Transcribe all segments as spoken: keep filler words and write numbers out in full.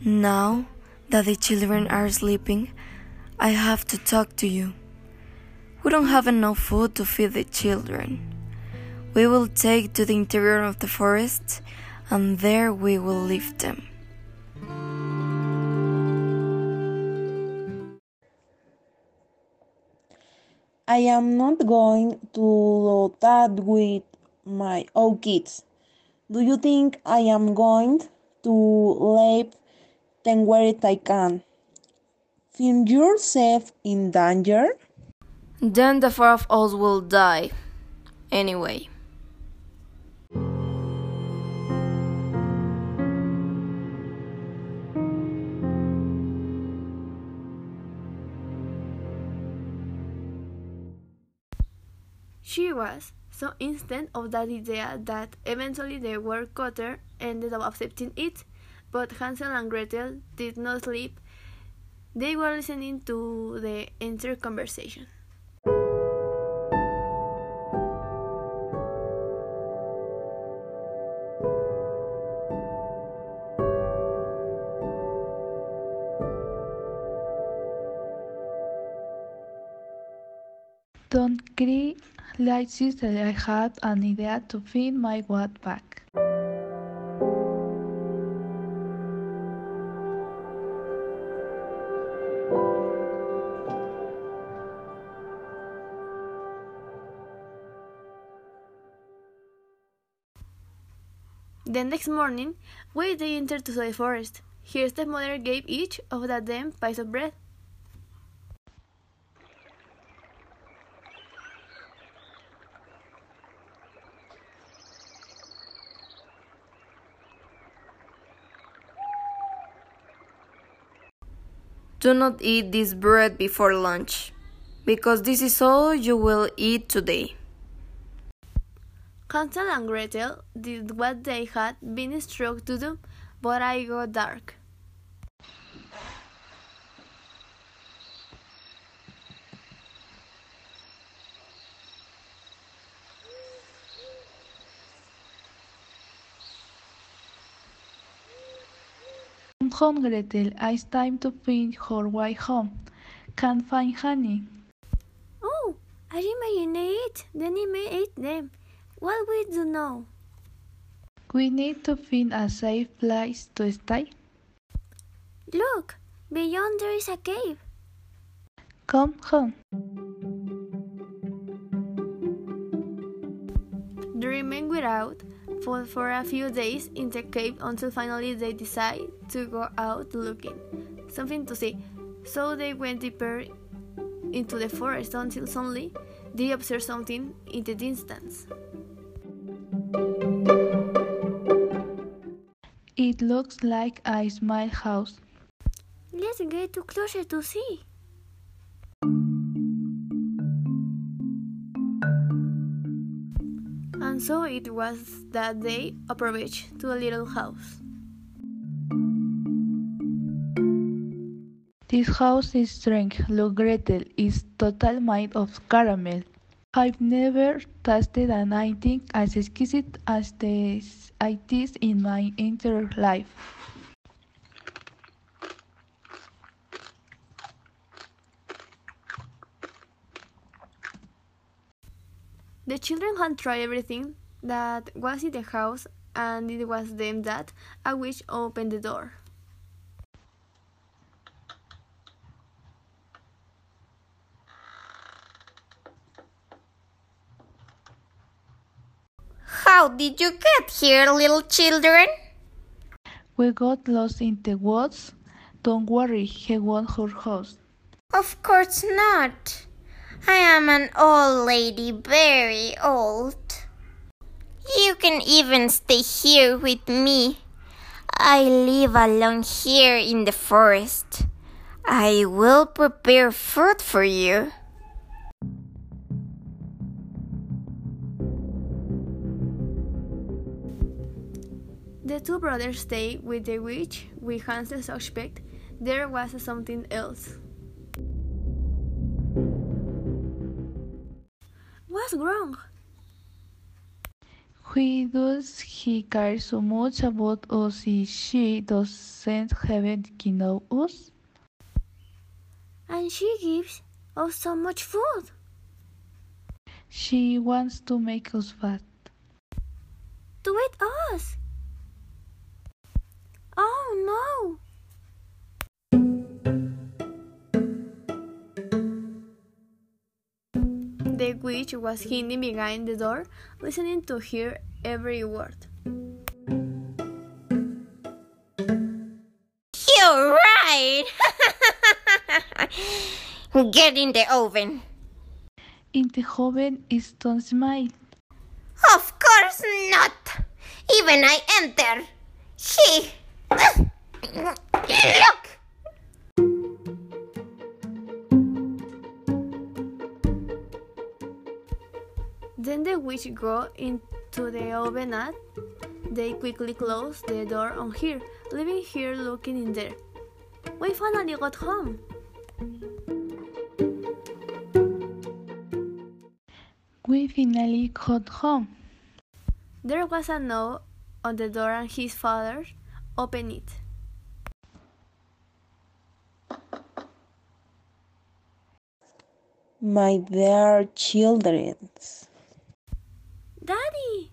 Now that the children are sleeping, I have to talk to you. We don't have enough food to feed the children. We will take to the interior of the forest, and there we will leave them. I am not going to do that with my own kids. Do you think I am going to leave them where I can? Find yourself in danger? Then the four of us will die. Anyway. She was so instant of that idea that eventually the woodcutter ended up accepting it, but Hansel and Gretel did not sleep. They were listening to the entire conversation. Don't cry, like sister, I had an idea to find my way back. The next morning, when they entered to the forest, her stepmother gave each of them a piece of bread. Do not eat this bread before lunch, because this is all you will eat today. Hansel and Gretel did what they had been instructed to do, but it got dark. Come home, Gretel, it's time to find her way home. Can't find honey. Oh, I imagine it. The enemy ate them. What we do now? We need to find a safe place to stay. Look, beyond there is a cave. Come home. The remain without for, for a few days in the cave until finally they decide to go out looking something to see. So they went deeper into the forest until suddenly they observed something in the distance. It looks like a small house. Let's get too closer to see. And so it was that they approached to a little house. This house is strange. Look, Gretel, it's total made of caramel. I've never tasted anything as exquisite as this I taste in my entire life. The children had tried everything that was in the house, and it was them that a witch opened the door. How did you get here, little children? We got lost in the woods. Don't worry, he won't hurt us. Of course not. I am an old lady, very old. You can even stay here with me. I live alone here in the forest. I will prepare food for you. The two brothers stayed with the witch. With Hansel suspect there was something else. What's wrong? Why does he care so much about us if she doesn't even know us? And she gives us so much food. She wants to make us fat. To eat us. Oh no! The witch was hiding behind the door, listening to hear every word. You're right! Get in the oven. In the oven is don't smile. Of course not! Even I enter. She... Look! Then the witch go into the oven and they quickly close the door on her, leaving her looking in there. We finally got home. We finally got home. There was a knock on the door and his father opened it. My dear children, Daddy!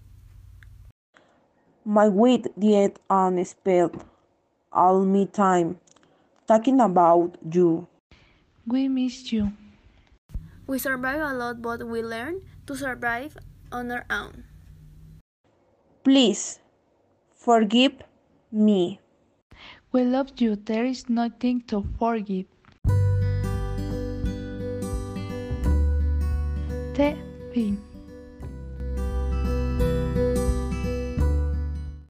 my wit did unspelled all me time talking about you. We missed you. We survived a lot, but we learned to survive on our own. Please forgive me. We love you. There is nothing to forgive. The film.